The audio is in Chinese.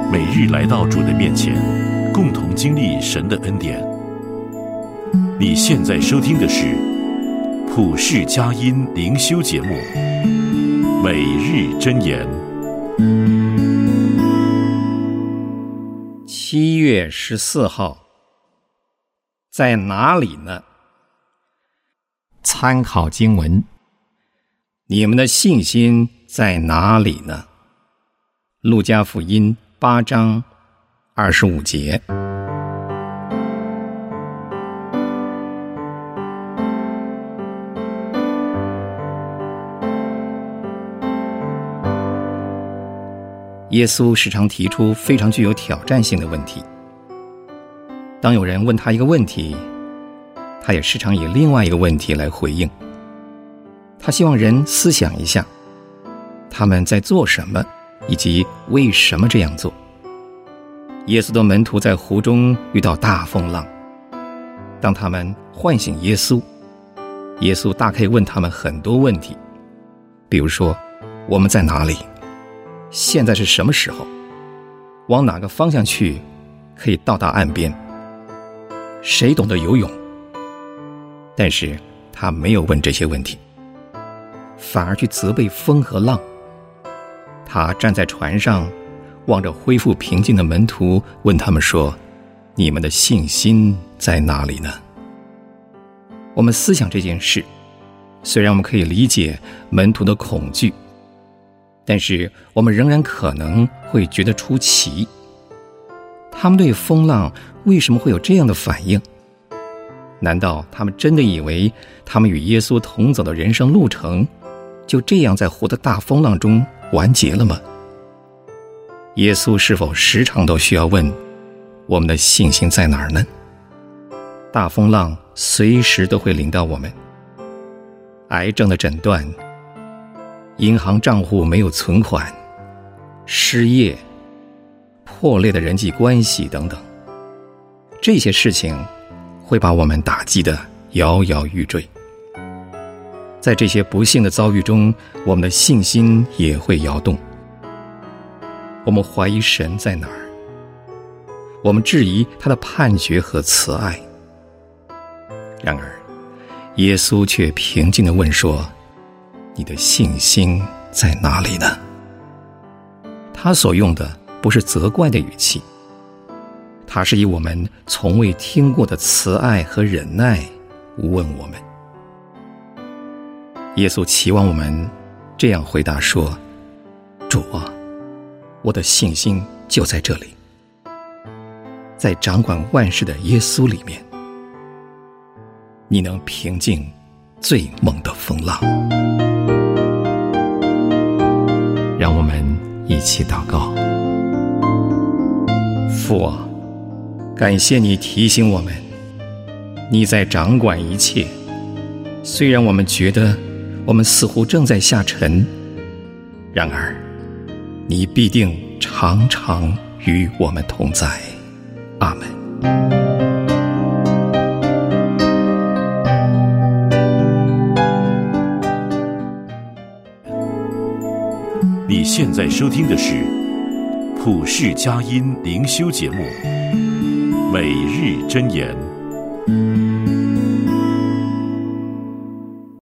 每日来到主的面前，共同经历神的恩典。你现在收听的是普世佳音灵修节目《每日箴言》。 7月14号，在哪里呢？参考经文：你们的信心在哪里呢？路加福音8章25节。耶稣时常提出非常具有挑战性的问题。当有人问他一个问题，他也时常以另外一个问题来回应。他希望人思想一下，他们在做什么，以及为什么这样做。耶稣的门徒在湖中遇到大风浪，当他们唤醒耶稣，耶稣大可以问他们很多问题，比如说，我们在哪里？现在是什么时候？往哪个方向去可以到达岸边？谁懂得游泳？但是他没有问这些问题，反而去责备风和浪。他站在船上，望着恢复平静的门徒，问他们说：你们的信心在哪里呢？我们思想这件事，虽然我们可以理解门徒的恐惧，但是我们仍然可能会觉得出奇。他们对风浪为什么会有这样的反应？难道他们真的以为他们与耶稣同走的人生路程就这样在湖的大风浪中完结了吗？耶稣是否时常都需要问我们的信心在哪儿呢？大风浪随时都会临到我们，癌症的诊断，银行账户没有存款，失业，破裂的人际关系等等，这些事情会把我们打击得摇摇欲坠。在这些不幸的遭遇中，我们的信心也会摇动。我们怀疑神在哪儿？我们质疑他的判决和慈爱。然而，耶稣却平静地问说：你的信心在哪里呢？他所用的不是责怪的语气，他是以我们从未听过的慈爱和忍耐问我们。耶稣期望我们这样回答说：主啊，我的信心就在这里，在掌管万事的耶稣里面，你能平静最猛的风浪。让我们一起祷告。父啊，感谢你提醒我们，你在掌管一切。虽然我们觉得我们似乎正在下沉，然而你必定常常与我们同在。阿们。 你现在收听的是普世佳音灵修节目《每日箴言》。